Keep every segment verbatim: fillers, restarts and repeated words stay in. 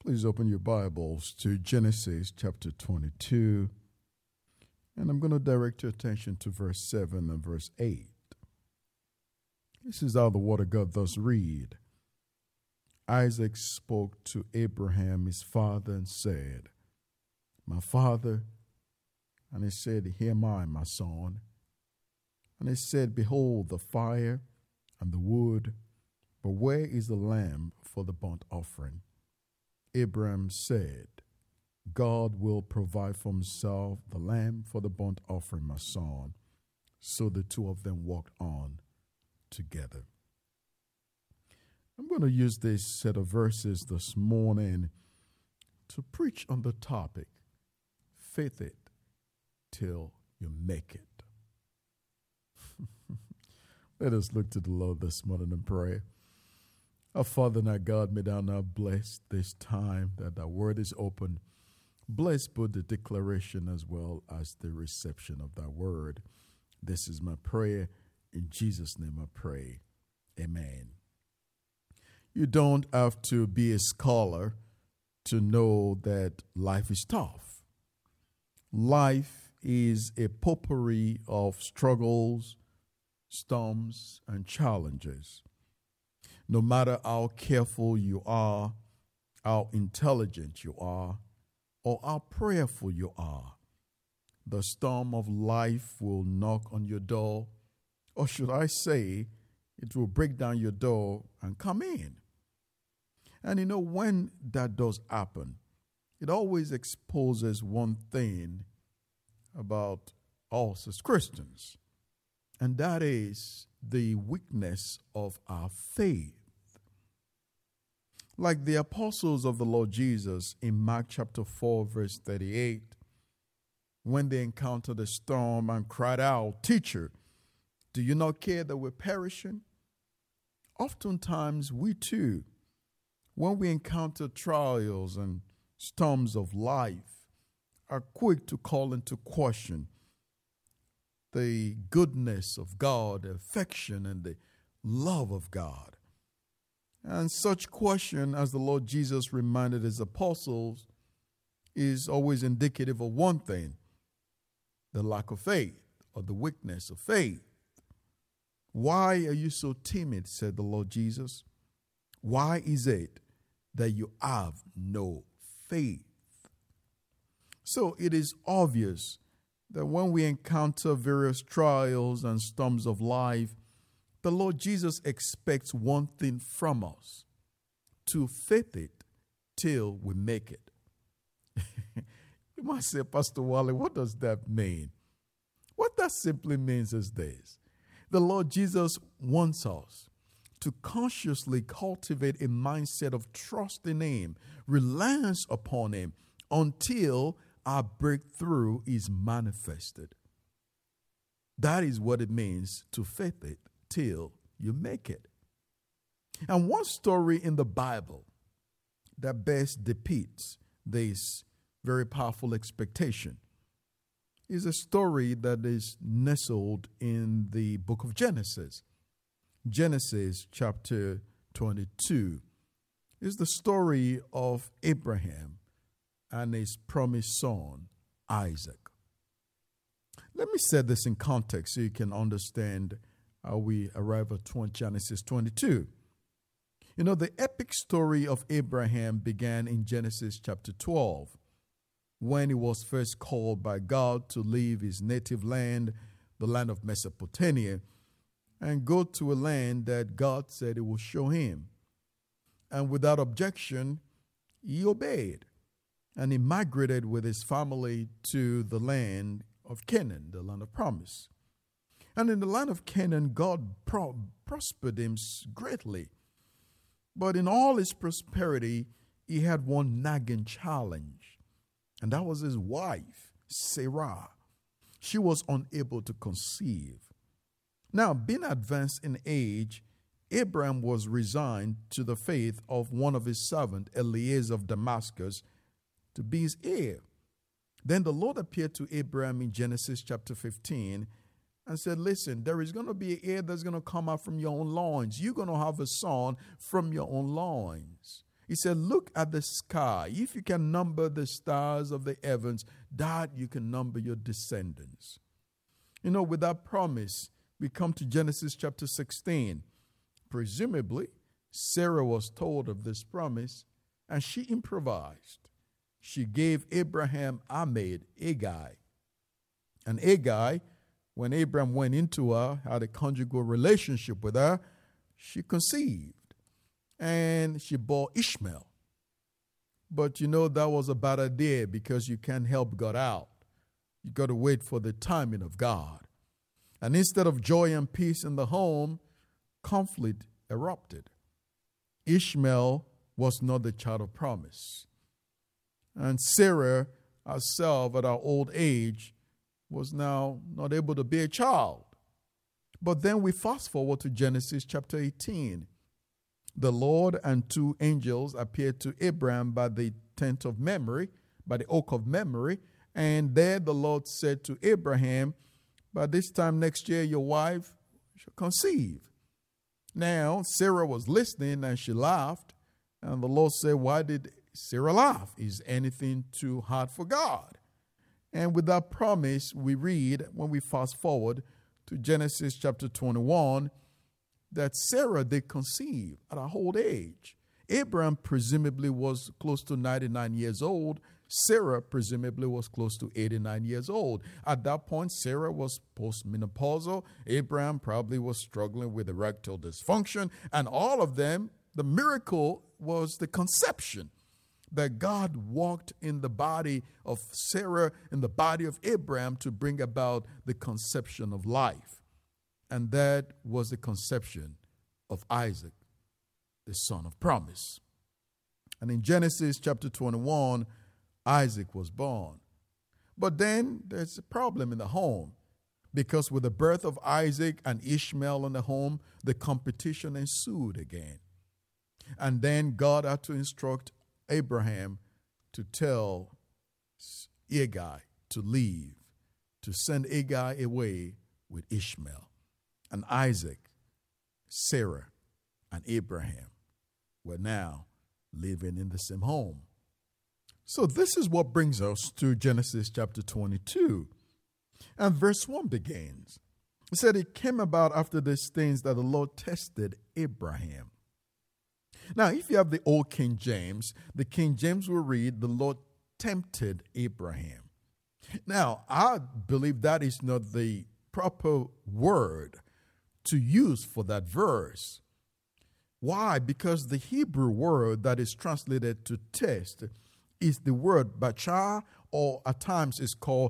Please open your Bibles to Genesis chapter twenty-two, and I'm going to direct your attention to verse seven and verse eight. This is how the Word of God does read. Isaac spoke to Abraham his father and said, "My father." And he said, "Here am I, my son." And he said, "Behold the fire and the wood, but where is the lamb for the burnt offering?" Abraham said, "God will provide for himself the lamb for the burnt offering, my son." So the two of them walked on together. I'm going to use this set of verses this morning to preach on the topic, faith it till you make it. Let us look to the Lord this morning and pray. Our Father and our God, may thou now bless this time that thy word is open. Bless both the declaration as well as the reception of thy word. This is my prayer. In Jesus' name I pray. Amen. You don't have to be a scholar to know that life is tough. Life is a potpourri of struggles, storms, and challenges. No matter how careful you are, how intelligent you are, or how prayerful you are, the storm of life will knock on your door, or should I say, it will break down your door and come in. And you know, when that does happen, it always exposes one thing about us as Christians, and that is the weakness of our faith. Like the apostles of the Lord Jesus in Mark chapter four, verse thirty-eight, when they encountered a storm and cried out, "Teacher, do you not care that we're perishing?" Oftentimes we too, when we encounter trials and storms of life, are quick to call into question the goodness of God, the affection and the love of God. And such question, as the Lord Jesus reminded his apostles, is always indicative of one thing: the lack of faith or the weakness of faith. "Why are you so timid?" said the Lord Jesus. "Why is it that you have no faith?" So it is obvious that when we encounter various trials and storms of life, the Lord Jesus expects one thing from us: to faith it till we make it. You might say, "Pastor Wally, what does that mean?" What that simply means is this: the Lord Jesus wants us to consciously cultivate a mindset of trust in him, reliance upon him, until our breakthrough is manifested. That is what it means to faith it till you make it. And one story in the Bible that best depicts this very powerful expectation is a story that is nestled in the book of Genesis. Genesis chapter twenty-two is the story of Abraham and his promised son, Isaac. Let me set this in context so you can understand how we arrive at Genesis twenty-two. You know, the epic story of Abraham began in Genesis chapter twelve, when he was first called by God to leave his native land, the land of Mesopotamia, and go to a land that God said he will show him. And without objection, he obeyed. And he migrated with his family to the land of Canaan, the land of promise. And in the land of Canaan, God pro- prospered him greatly. But in all his prosperity, he had one nagging challenge. And that was his wife, Sarah. She was unable to conceive. Now, being advanced in age, Abraham was resigned to the faith of one of his servants, Eliezer of Damascus, to be his heir. Then the Lord appeared to Abraham in Genesis chapter fifteen and said, "Listen, there is going to be an heir that's going to come out from your own loins. You're going to have a son from your own loins." He said, look at the sky. If you can number the stars of the heavens, that you can number your descendants. You know, with that promise, we come to Genesis chapter sixteen. Presumably, Sarah was told of this promise, and she improvised. She gave Abraham a maid, Agai. And Agai, when Abraham went into her, had a conjugal relationship with her, she conceived. And she bore Ishmael. But you know, that was a bad idea because you can't help God out. You got to wait for the timing of God. And instead of joy and peace in the home, conflict erupted. Ishmael was not the child of promise. And Sarah herself at her old age was now not able to be a child. But then we fast forward to Genesis chapter eighteen. The Lord and two angels appeared to Abraham by the tent of memory, by the oak of memory. And there the Lord said to Abraham, by this time next year, your wife shall conceive. Now, Sarah was listening and she laughed. And the Lord said, why did Sarah laugh? Is anything too hard for God? And with that promise, we read, when we fast forward to Genesis chapter twenty-one, that Sarah did conceive at her old age. Abraham presumably was close to ninety-nine years old. Sarah presumably was close to eighty-nine years old. At that point, Sarah was postmenopausal. Abraham probably was struggling with erectile dysfunction. And all of them, the miracle was the conception. That God walked in the body of Sarah, in the body of Abraham, to bring about the conception of life. And that was the conception of Isaac, the son of promise. And in Genesis chapter twenty-one, Isaac was born. But then there's a problem in the home, because with the birth of Isaac and Ishmael in the home, the competition ensued again. And then God had to instruct Abraham to tell Agai to leave, to send Agai away with Ishmael. And Isaac, Sarah, and Abraham were now living in the same home. So this is what brings us to Genesis chapter twenty-two. And verse one begins. It said, it came about after these things that the Lord tested Abraham. Now, if you have the old King James, the King James will read, the Lord tempted Abraham. Now, I believe that is not the proper word to use for that verse. Why? Because the Hebrew word that is translated to test is the word bachar, or at times is called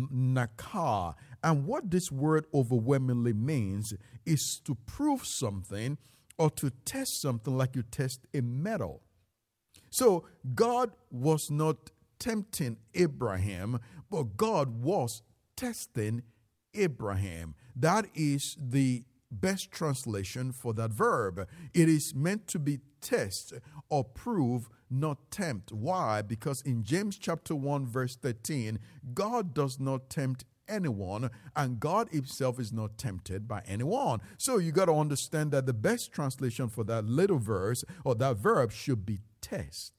nakar. And what this word overwhelmingly means is to prove something or to test something like you test a metal. So God was not tempting Abraham, but God was testing Abraham. That is the best translation for that verb. It is meant to be test or prove, not tempt. Why? Because in James chapter one verse thirteen, God does not tempt anyone, and God himself is not tempted by anyone. So you got to understand that the best translation for that little verse or that verb should be test.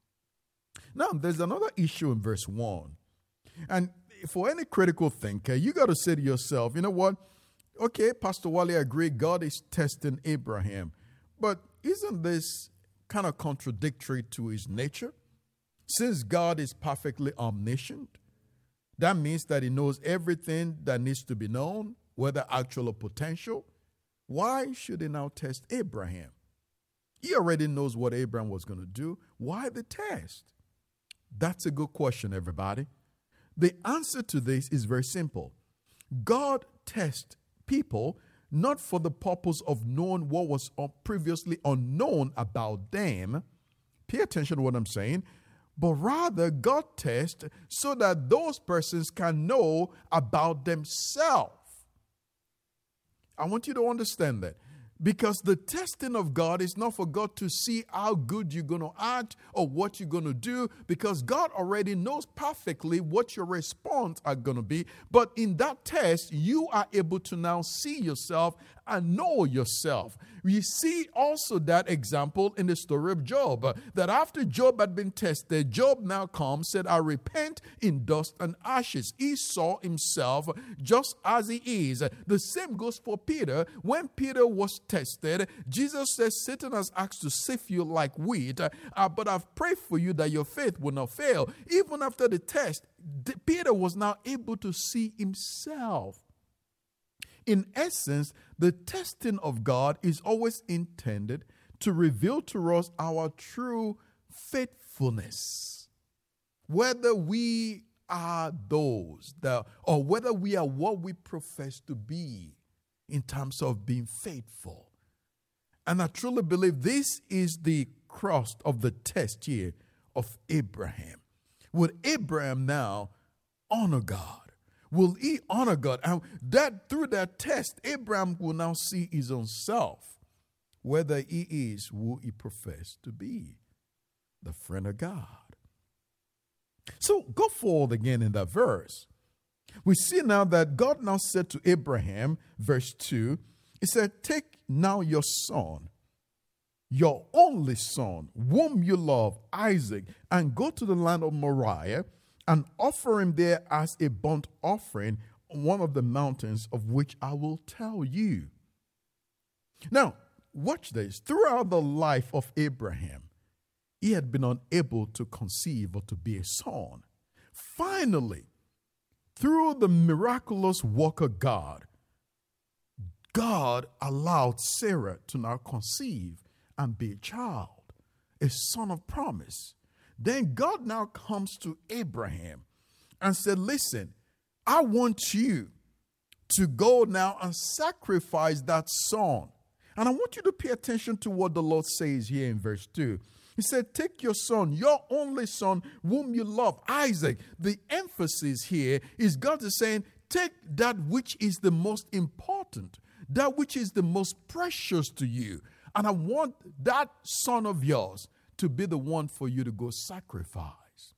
Now, there's another issue in verse one. And for any critical thinker, you got to say to yourself, you know what? Okay, Pastor Wally, I agree, God is testing Abraham. But isn't this kind of contradictory to his nature? Since God is perfectly omniscient, that means that he knows everything that needs to be known, whether actual or potential. Why should he now test Abraham? He already knows what Abraham was going to do. Why the test? That's a good question, everybody. The answer to this is very simple. God tests people not for the purpose of knowing what was previously unknown about them. Pay attention to what I'm saying. But rather, God tests so that those persons can know about themselves. I want you to understand that. Because the testing of God is not for God to see how good you're going to act or what you're going to do, because God already knows perfectly what your response are going to be. But in that test, you are able to now see yourself and know yourself. We see also that example in the story of Job, uh, that after Job had been tested, Job now comes, said, I repent in dust and ashes. He saw himself just as he is. The same goes for Peter. When Peter was tested, Jesus says, Satan has asked to sift you like wheat, uh, but I've prayed for you that your faith will not fail. Even after the test, Peter was now able to see himself. In essence, the testing of God is always intended to reveal to us our true faithfulness. Whether we are those that, or whether we are what we profess to be in terms of being faithful. And I truly believe this is the crust of the test here of Abraham. Would Abraham now honor God? Will he honor God? And that through that test, Abraham will now see his own self, whether he is who he professed to be, the friend of God. So go forward again in that verse. We see now that God now said to Abraham, verse two, he said, take now your son, your only son, whom you love, Isaac, and go to the land of Moriah, and offer him there as a burnt offering on one of the mountains of which I will tell you. Now, watch this. Throughout the life of Abraham, he had been unable to conceive or to be a son. Finally, through the miraculous work of God, God allowed Sarah to now conceive and be a child, a son of promise. Then God now comes to Abraham and said, listen, I want you to go now and sacrifice that son. And I want you to pay attention to what the Lord says here in verse two. He said, take your son, your only son, whom you love, Isaac. The emphasis here is God is saying, take that which is the most important, that which is the most precious to you. And I want that son of yours to be the one for you to go sacrifice.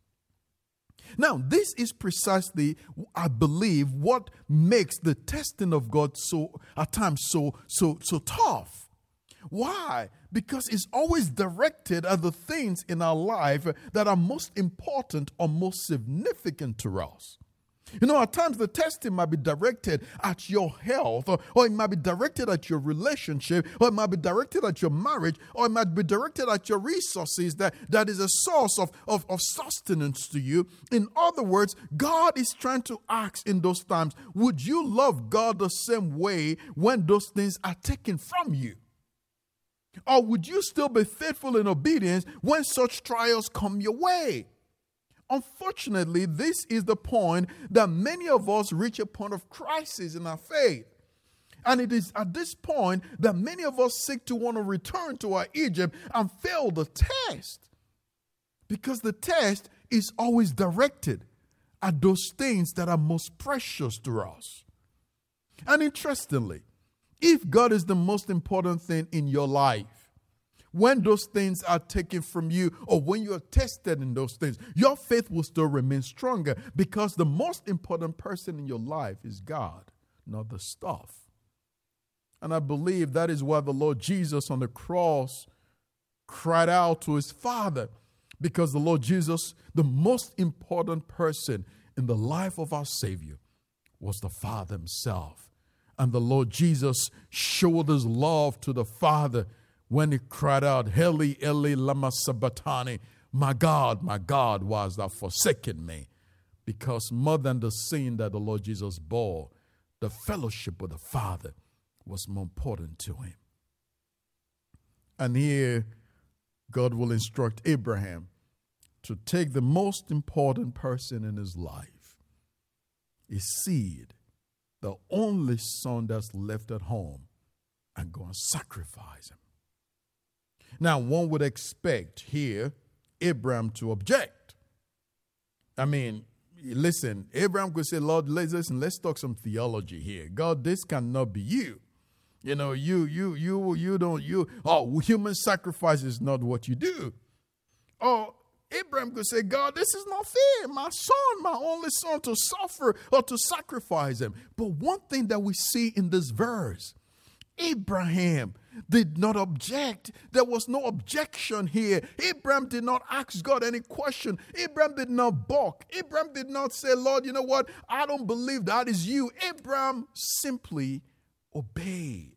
Now, this is precisely, I believe, what makes the testing of God so, at times, so, so, so tough. Why? Because it's always directed at the things in our life that are most important or most significant to us. You know, at times the testing might be directed at your health, or, or it might be directed at your relationship, or it might be directed at your marriage, or it might be directed at your resources that, that is a source of, of, of sustenance to you. In other words, God is trying to ask in those times, would you love God the same way when those things are taken from you? Or would you still be faithful in obedience when such trials come your way? Unfortunately, this is the point that many of us reach a point of crisis in our faith. And it is at this point that many of us seek to want to return to our Egypt and fail the test. Because the test is always directed at those things that are most precious to us. And interestingly, if God is the most important thing in your life, when those things are taken from you or when you are tested in those things, your faith will still remain stronger because the most important person in your life is God, not the stuff. And I believe that is why the Lord Jesus on the cross cried out to his Father, because the Lord Jesus, the most important person in the life of our Savior, was the Father himself. And the Lord Jesus showed his love to the Father when he cried out, Eli, Eli, lama sabachthani, my God, my God, why hast thou forsaken me? Because more than the sin that the Lord Jesus bore, the fellowship with the Father was more important to him. And here, God will instruct Abraham to take the most important person in his life, his seed, the only son that's left at home, and go and sacrifice him. Now, one would expect here Abraham to object. I mean, listen, Abraham could say, Lord, listen, let's talk some theology here. God, this cannot be you. You know, you, you, you, you don't, you, oh, human sacrifice is not what you do. Oh, Abraham could say, God, this is not fair. My son, my only son, to suffer or to sacrifice him. But one thing that we see in this verse, Abraham did not object. There was no objection here. Abraham did not ask God any question. Abraham did not balk. Abraham did not say, Lord, you know what? I don't believe that is you. Abraham simply obeyed.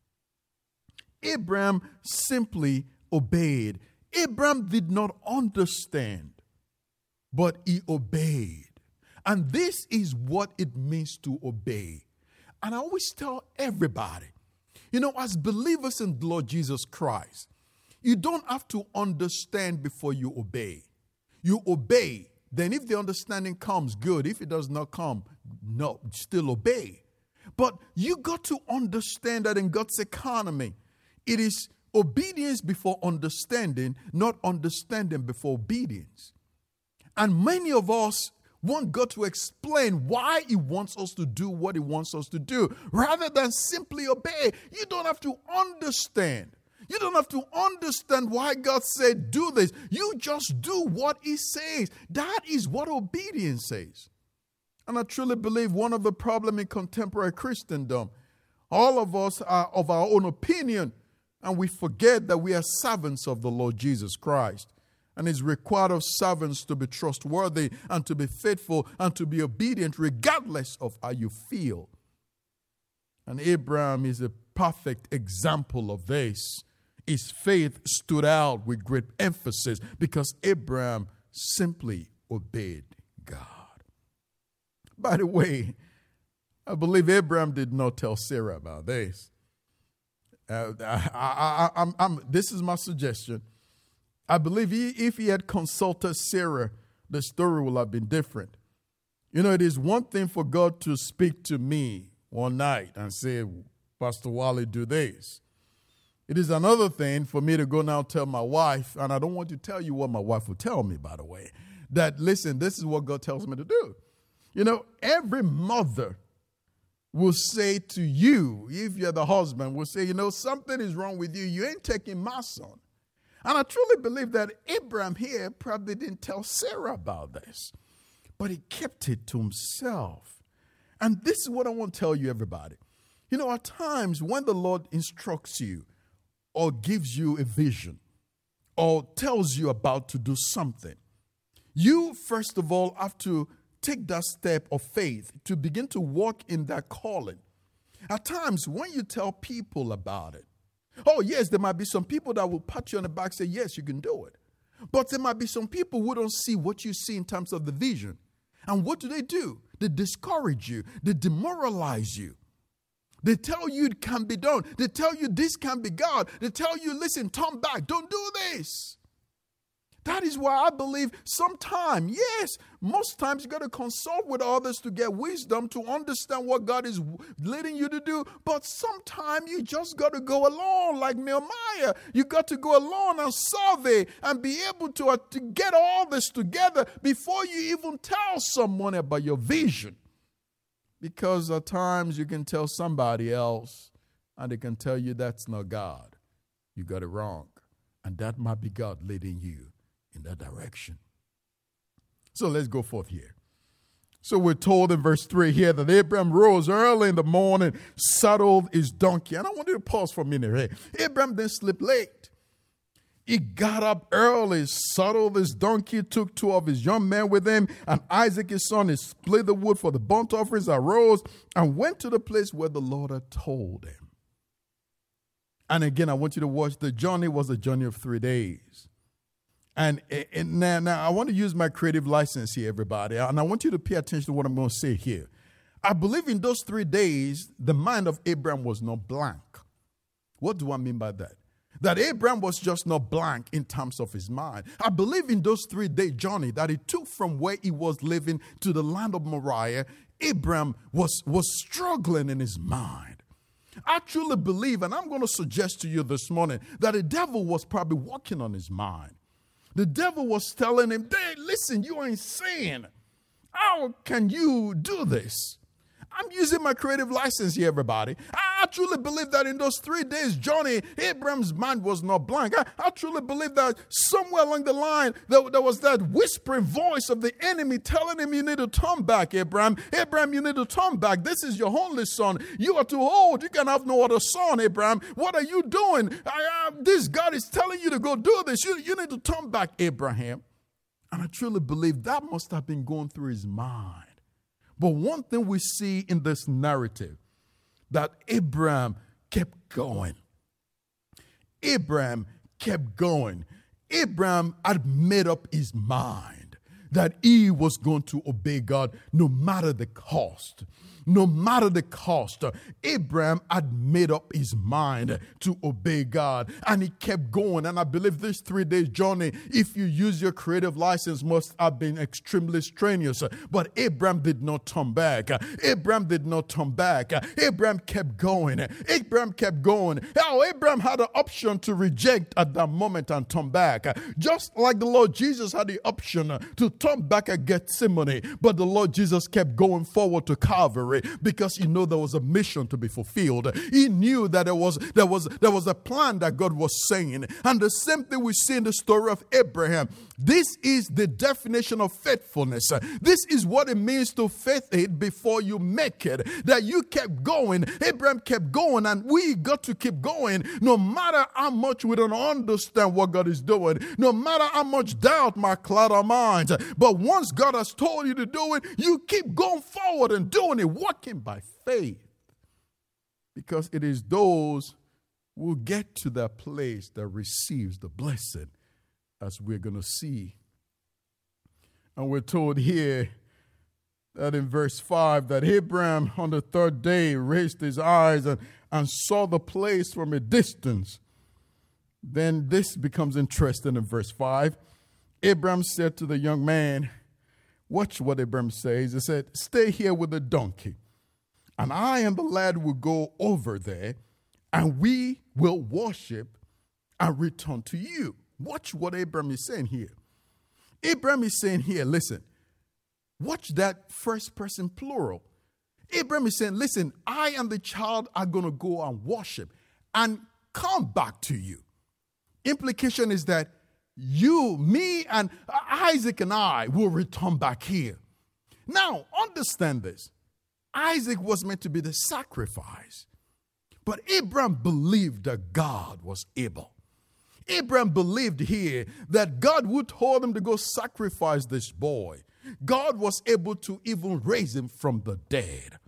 Abraham simply obeyed. Abraham did not understand, but he obeyed. And this is what it means to obey. And I always tell everybody, you know, as believers in the Lord Jesus Christ, you don't have to understand before you obey. You obey. Then if the understanding comes, good. If it does not come, no, still obey. But you got to understand that in God's economy, it is obedience before understanding, not understanding before obedience. And many of us want God to explain why he wants us to do what he wants us to do, rather than simply obey. You don't have to understand. You don't have to understand why God said do this. You just do what he says. That is what obedience says. And I truly believe one of the problems in contemporary Christendom, all of us are of our own opinion, and we forget that we are servants of the Lord Jesus Christ. And it's required of servants to be trustworthy and to be faithful and to be obedient regardless of how you feel. And Abraham is a perfect example of this. His faith stood out with great emphasis because Abraham simply obeyed God. By the way, I believe Abraham did not tell Sarah about this. Uh, I, I, I, I'm, I'm, this is my suggestion. I believe he, if he had consulted Sarah, the story would have been different. You know, it is one thing for God to speak to me one night and say, Pastor Wally, do this. It is another thing for me to go now tell my wife, and I don't want to tell you what my wife will tell me, by the way, that, listen, this is what God tells me to do. You know, every mother will say to you, if you're the husband, will say, you know, something is wrong with you. You ain't taking my son. And I truly believe that Abraham here probably didn't tell Sarah about this, but he kept it to himself. And this is what I want to tell you, everybody. You know, at times when the Lord instructs you or gives you a vision or tells you about to do something, you first of all have to take that step of faith to begin to walk in that calling. At times, when you tell people about it, oh, yes, there might be some people that will pat you on the back and say, yes, you can do it. But there might be some people who don't see what you see in terms of the vision. And what do they do? They discourage you. They demoralize you. They tell you it can be done. They tell you this can be God. They tell you, listen, turn back. Don't do this. That is why I believe sometimes, yes, most times you got to consult with others to get wisdom, to understand what God is leading you to do. But sometimes you just got to go along like Nehemiah. You got to go along and survey and be able to, uh, to get all this together before you even tell someone about your vision. Because at times you can tell somebody else and they can tell you that's not God. You got it wrong. And that might be God leading you in that direction. So let's go forth here. So we're told in verse three here that Abraham rose early in the morning, saddled his donkey. And I want you to pause for a minute here. Abraham didn't sleep late. He got up early, saddled his donkey, took two of his young men with him, and Isaac his son, he split the wood for the burnt offerings, arose and went to the place where the Lord had told him. And again, I want you to watch. The journey was a journey of three days. And, and now, now I want to use my creative license here, everybody. And I want you to pay attention to what I'm going to say here. I believe in those three days, the mind of Abraham was not blank. What do I mean by that? That Abraham was just not blank in terms of his mind. I believe in those three-day journey that he took from where he was living to the land of Moriah, Abraham was, was struggling in his mind. I truly believe, and I'm going to suggest to you this morning, that the devil was probably working on his mind. The devil was telling him, hey, listen, you are insane. How can you do this? I'm using my creative license here, everybody. I truly believe that in those three days journey, Abraham's mind was not blank. I, I truly believe that somewhere along the line, there, there was that whispering voice of the enemy telling him, you need to turn back, Abraham. Abraham, you need to turn back. This is your only son. You are too old. You can have no other son, Abraham. What are you doing? I, I, this God is telling you to go do this. You, you need to turn back, Abraham. And I truly believe that must have been going through his mind. But one thing we see in this narrative, that Abraham kept going. Abraham kept going. Abraham had made up his mind that he was going to obey God no matter the cost. No matter the cost, Abraham had made up his mind to obey God, and he kept going. And I believe this three days journey, if you use your creative license, must have been extremely strenuous. But Abraham did not turn back. Abraham did not turn back. Abraham kept going. Abraham kept going. Now, Abraham had an option to reject at that moment and turn back. Just like the Lord Jesus had the option to turn back at Gethsemane. But the Lord Jesus kept going forward to Calvary, because he knew there was a mission to be fulfilled. He knew that there was, there was, there was a plan that God was saying. And the same thing we see in the story of Abraham. This is the definition of faithfulness. This is what it means to faith it before you make it. That you kept going. Abraham kept going, and we got to keep going no matter how much we don't understand what God is doing. No matter how much doubt might cloud our minds. But once God has told you to do it, you keep going forward and doing it. Walking by faith, because it is those who will get to that place that receives the blessing, as we're going to see. And we're told here that in verse five, that Abraham on the third day raised his eyes and, and saw the place from a distance. Then this becomes interesting in verse five. Abraham said to the young man, watch what Abraham says. He said, stay here with the donkey, and I and the lad will go over there, and we will worship and return to you. Watch what Abraham is saying here. Abraham is saying here, listen, watch that first person plural. Abraham is saying, listen, I and the child are going to go and worship and come back to you. Implication is that you, me, and Isaac and I will return back here. Now, understand this. Isaac was meant to be the sacrifice. But Abraham believed that God was able. Abraham believed here that God would told him to go sacrifice this boy. God was able to even raise him from the dead.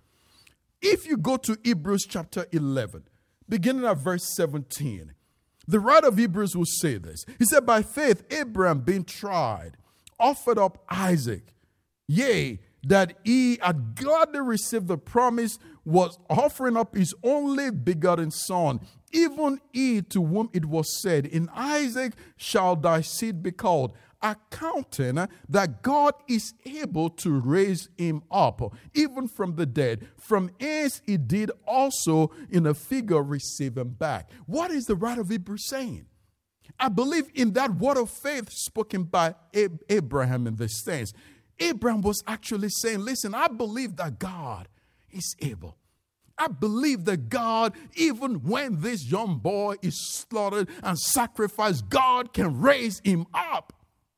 If you go to Hebrews chapter eleven, beginning at verse seventeen, the writer of Hebrews will say this. He said, by faith, Abraham being tried, offered up Isaac. Yea, that he had gladly received the promise, was offering up his only begotten son, even he to whom it was said, in Isaac shall thy seed be called, accounting that God is able to raise him up, even from the dead, from as he did also in a figure receive him back. What is the writer of Hebrews saying? I believe in that word of faith spoken by Ab- Abraham in this sense. Abraham was actually saying, listen, I believe that God is able. I believe that God, even when this young boy is slaughtered and sacrificed, God can raise him up.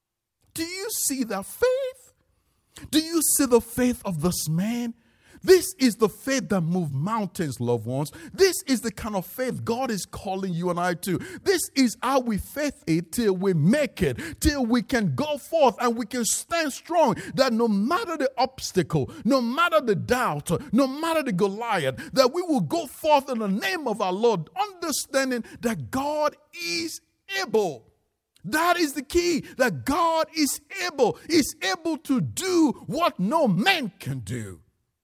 Do you see that faith? Do you see the faith of this man? This is the faith that moves mountains, loved ones. This is the kind of faith God is calling you and I to. This is how we faith it till we make it, till we can go forth and we can stand strong, that no matter the obstacle, no matter the doubt, no matter the Goliath, that we will go forth in the name of our Lord, understanding that God is able. That is the key, that God is able, is able to do what no man can do.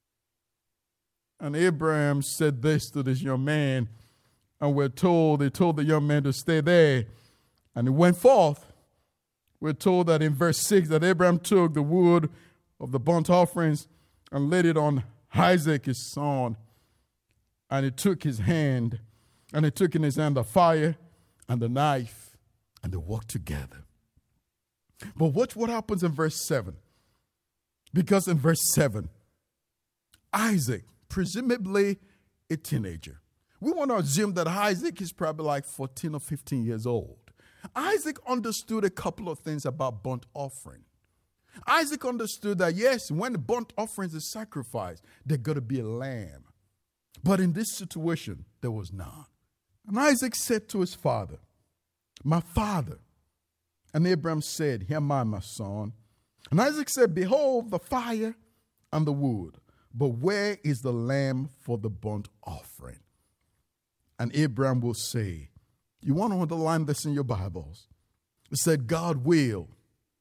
And Abraham said this to this young man, and we're told, they told the young man to stay there, and he went forth. We're told that in verse six, that Abraham took the wood of the burnt offerings and laid it on Isaac, his son, and he took his hand, and he took in his hand the fire and the knife, and they walked together. But watch what happens in verse seven. Because in verse seven, Isaac, presumably a teenager, We want to assume that Isaac is probably like fourteen or fifteen years old. Isaac understood a couple of things about burnt offering. Isaac understood that, yes, when the burnt offering is sacrificed, there's got to be a lamb. But in this situation, there was none. And Isaac said to his father, my father. And Abraham said, here am I, my son. And Isaac said, behold the fire and the wood, but where is the lamb for the burnt offering? And Abraham will say, you want to underline this in your Bibles? It said, God will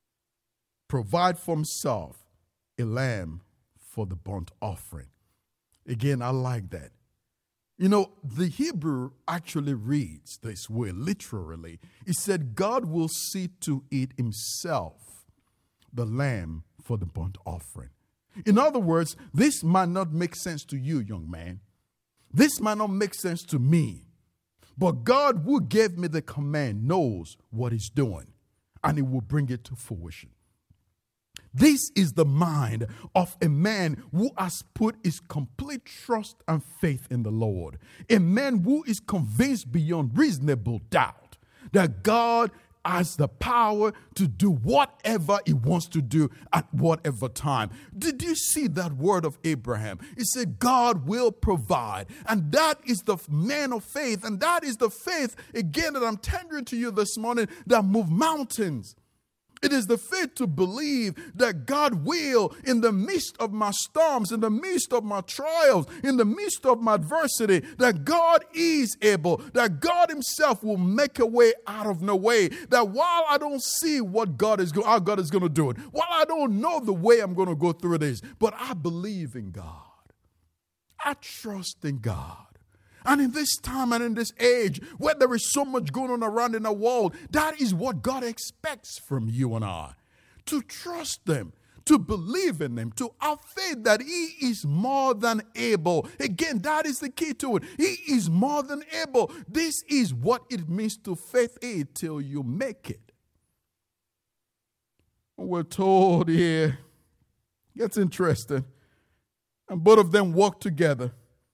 provide for himself a lamb for the burnt offering. Again, I like that. You know, the Hebrew actually reads this way, literally. It said, God will see to it himself the lamb for the burnt offering. In other words, this might not make sense to you, young man. This might not make sense to me. But God, who gave me the command, knows what he's doing, and he will bring it to fruition. This is the mind of a man who has put his complete trust and faith in the Lord. A man who is convinced beyond reasonable doubt that God has the power to do whatever he wants to do at whatever time. Did you see that word of Abraham? He said, God will provide. And that is the man of faith. And that is the faith, again, that I'm tendering to you this morning, that move mountains. It is the faith to believe that God will, in the midst of my storms, in the midst of my trials, in the midst of my adversity, that God is able, that God himself will make a way out of no way. That while I don't see what God is, how God is going to do it, while I don't know the way I'm going to go through this, but I believe in God. I trust in God. And in this time and in this age where there is so much going on around in the world, that is what God expects from you and I. To trust them, to believe in them, to have faith that he is more than able. Again, that is the key to it. He is more than able. This is what it means to faith it till you make it. We're told here, gets interesting, and both of them walk together.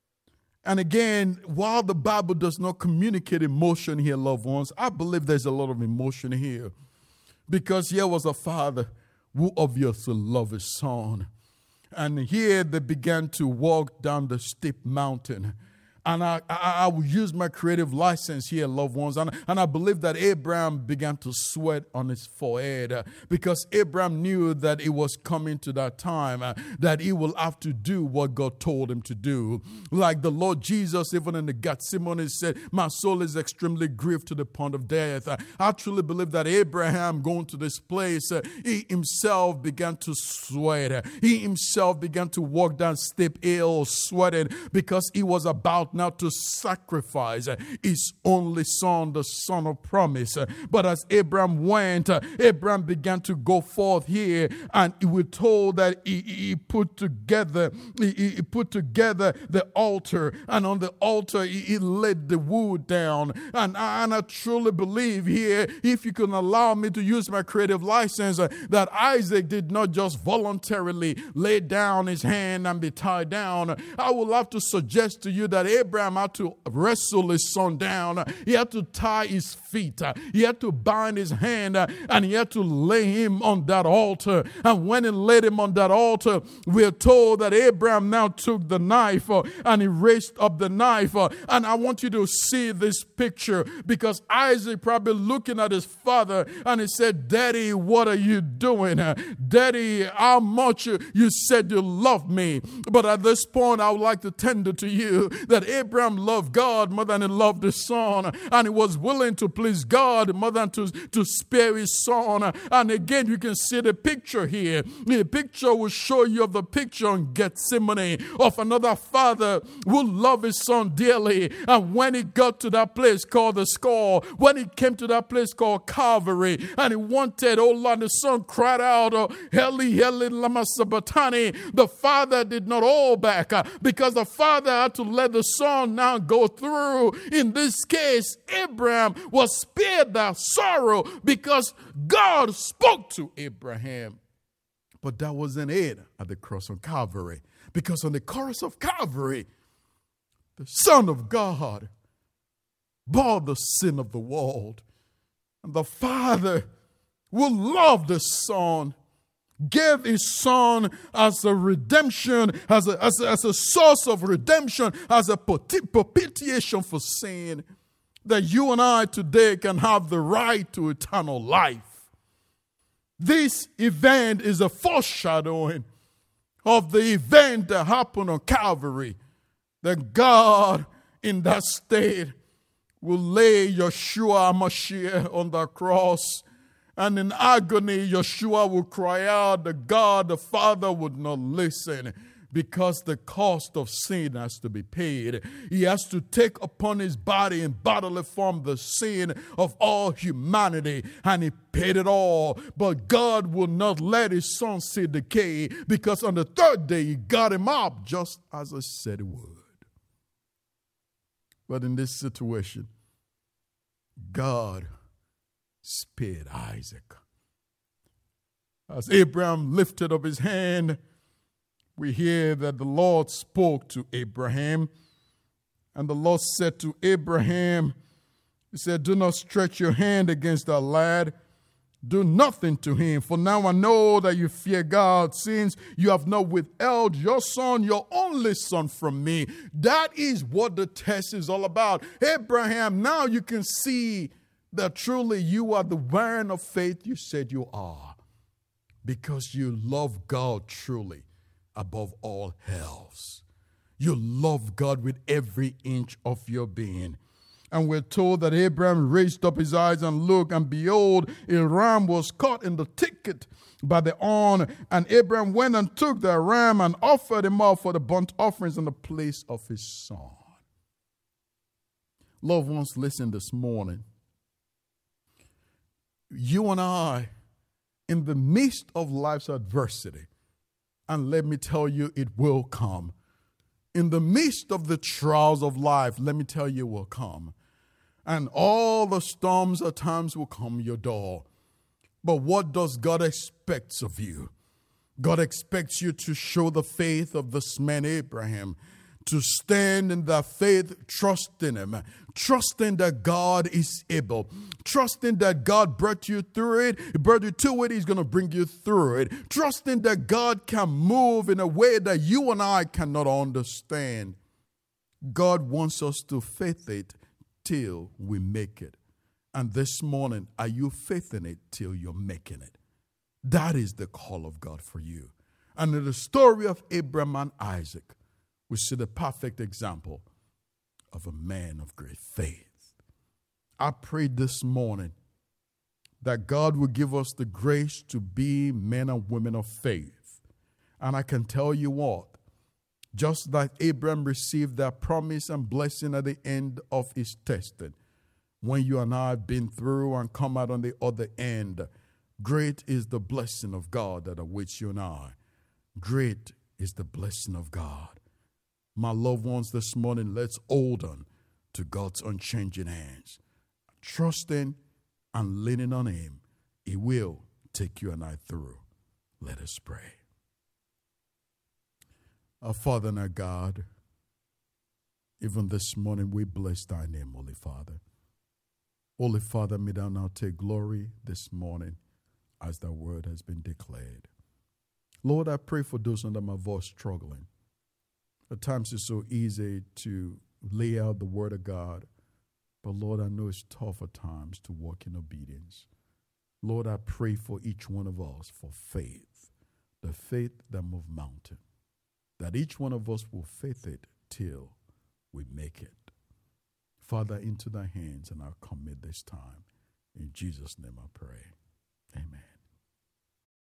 And again, while the Bible does not communicate emotion here, loved ones, I believe there's a lot of emotion here. Because here was a father who obviously loved his son. And here they began to walk down the steep mountain. And I, I, I will use my creative license here, loved ones. And, and I believe that Abraham began to sweat on his forehead uh, because Abraham knew that it was coming to that time uh, that he will have to do what God told him to do. Like the Lord Jesus, even in the Gethsemane, said, my soul is extremely grieved to the point of death. Uh, I truly believe that Abraham going to this place, uh, he himself began to sweat. Uh, he himself began to walk down steep hills, sweating because he was about now to sacrifice his only son, the son of promise. But as Abraham went, Abraham began to go forth here, and we were told that he, he put together he, he put together the altar, and on the altar he, he laid the wood down. And, and I truly believe here, if you can allow me to use my creative license, that Isaac did not just voluntarily lay down his hand and be tied down. I would love to suggest to you that Abraham had to wrestle his son down. He had to tie his feet. He had to bind his hand, and he had to lay him on that altar. And when he laid him on that altar, we are told that Abraham now took the knife and he raised up the knife. And I want you to see this picture, because Isaac probably looking at his father and he said, Daddy, what are you doing? Daddy, how much you said you love me. But at this point, I would like to tender to you that Abraham loved God more than he loved his son, and he was willing to please God more than to, to spare his son. And again, you can see the picture here. The picture will show you of the picture in Gethsemane of another father who loved his son dearly. And when he got to that place called the skull, when he came to that place called Calvary, and he wanted, oh Lord, the son cried out, oh, Eli, Eli, lama sabachthani. The father did not hold back uh, because the father had to let the son now go through. In this case, Abraham was spared that sorrow because God spoke to Abraham. But that wasn't it at the cross of Calvary. Because on the cross of Calvary, the Son of God, bore the sin of the world. And the Father will love the Son, gave his Son as a redemption, as a, as a, as a source of redemption, as a propitiation for sin, that you and I today can have the right to eternal life. This event is a foreshadowing of the event that happened on Calvary, that God in that state will lay Yeshua HaMashiach on the cross, and in agony Yeshua will cry out that God the Father would not listen, because the cost of sin has to be paid. He has to take upon his body in bodily form the sin of all humanity, and he paid it all. But God will not let his Son see decay, because on the third day he got him up, just as I said he would. But in this situation, God spared Isaac. As Abraham lifted up his hand, we hear that the Lord spoke to Abraham, and the Lord said to Abraham, he said, do not stretch your hand against that lad. Do nothing to him, for now I know that you fear God, since you have not withheld your son, your only son, from me. That is what the test is all about. Abraham, now you can see that truly you are the man of faith you said you are, because you love God truly above all else. You love God with every inch of your being. And we're told that Abraham raised up his eyes and looked, and behold, a ram was caught in the thicket by the horn. And Abraham went and took the ram and offered him up for the burnt offerings in the place of his son. Loved ones, listen this morning. You and I, in the midst of life's adversity, and let me tell you, it will come. In the midst of the trials of life, let me tell you, it will come. And all the storms at times will come your door. But what does God expect of you? God expects you to show the faith of this man Abraham, to stand in that faith, trusting him, trusting that God is able, trusting that God brought you through it, he brought you to it, he's going to bring you through it, trusting that God can move in a way that you and I cannot understand. God wants us to faith it till we make it. And this morning, are you faithing it till you're making it? That is the call of God for you. And in the story of Abraham and Isaac, we see the perfect example of a man of great faith. I pray this morning that God will give us the grace to be men and women of faith. And I can tell you what, just like Abraham received that promise and blessing at the end of his testing, when you and I have been through and come out on the other end, great is the blessing of God that awaits you and I. Great is the blessing of God. My loved ones, this morning, let's hold on to God's unchanging hands. Trusting and leaning on him, he will take you and I through. Let us pray. Our Father and our God, even this morning we bless thy name, Holy Father. Holy Father, may thou now take glory this morning as thy word has been declared. Lord, I pray for those under my voice struggling. At times it's so easy to lay out the word of God, but Lord, I know it's tough at times to walk in obedience. Lord, I pray for each one of us for faith, the faith that moves mountains, that each one of us will faith it till we make it. Father, into thy hands, and I'll commit this time. In Jesus' name I pray. Amen.